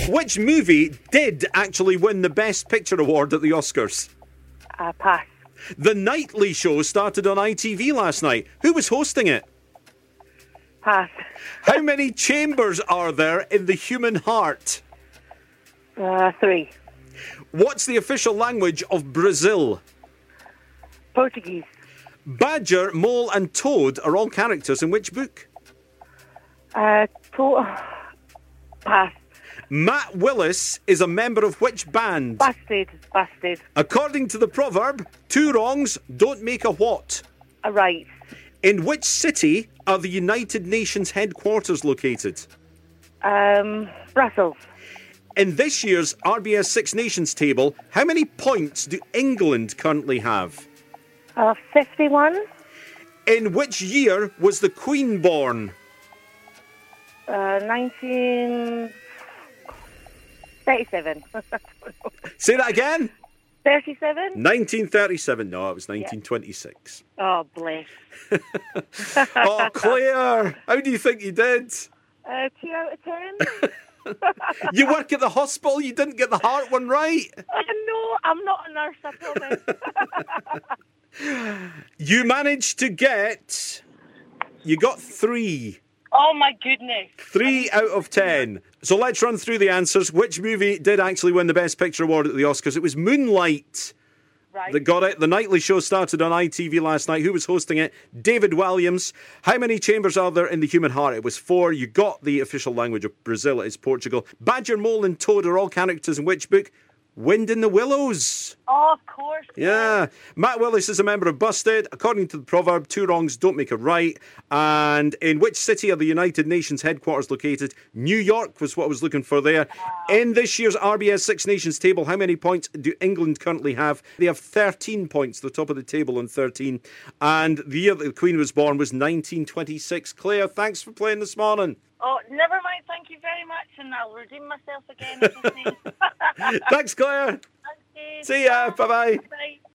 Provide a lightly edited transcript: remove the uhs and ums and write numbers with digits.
Which movie did actually win the Best Picture award at the Oscars? Pass. The Nightly Show started on ITV last night. Who was hosting it? Pass. How many chambers are there in the human heart? 3. What's the official language of Brazil? Portuguese. Badger, Mole and Toad are all characters in which book? Pass. Matt Willis is a member of which band? Busted. According to the proverb, 2 wrongs don't make a what? A right. In which city are the United Nations headquarters located? Brussels. In this year's RBS Six Nations table, how many points do England currently have? 51. In which year was the Queen born? 1937. Say that again? 37? 1937. No, it was 1926. Oh, bless. Oh, Claire, how do you think you did? 2 out of 10. You work at the hospital, you didn't get the heart one right. No, I'm not a nurse, I promise. You managed to get... You got 3. Oh, my goodness. 3 out of 10. So let's run through the answers. Which movie did actually win the Best Picture award at the Oscars? It was Moonlight that got it. The Nightly Show started on ITV last night. Who was hosting it? David Williams. How many chambers are there in the human heart? It was 4. You got the official language of Brazil. It is Portugal. Badger, Mole and Toad are all characters in which book? Wind in the Willows. Oh, of course. Yeah. Matt Willis is a member of Busted. According to the proverb, 2 wrongs don't make a right. And in which city are the United Nations headquarters located? New York was what I was looking for there. In this year's RBS Six Nations table, how many points do England currently have? They have 13 points, the top of the table on 13. And the year that the Queen was born was 1926. Claire, thanks for playing this morning. Oh, never mind. Thank you very much, and I'll redeem myself again. Thanks, Claire. Thank you. See ya. Bye-bye. Bye.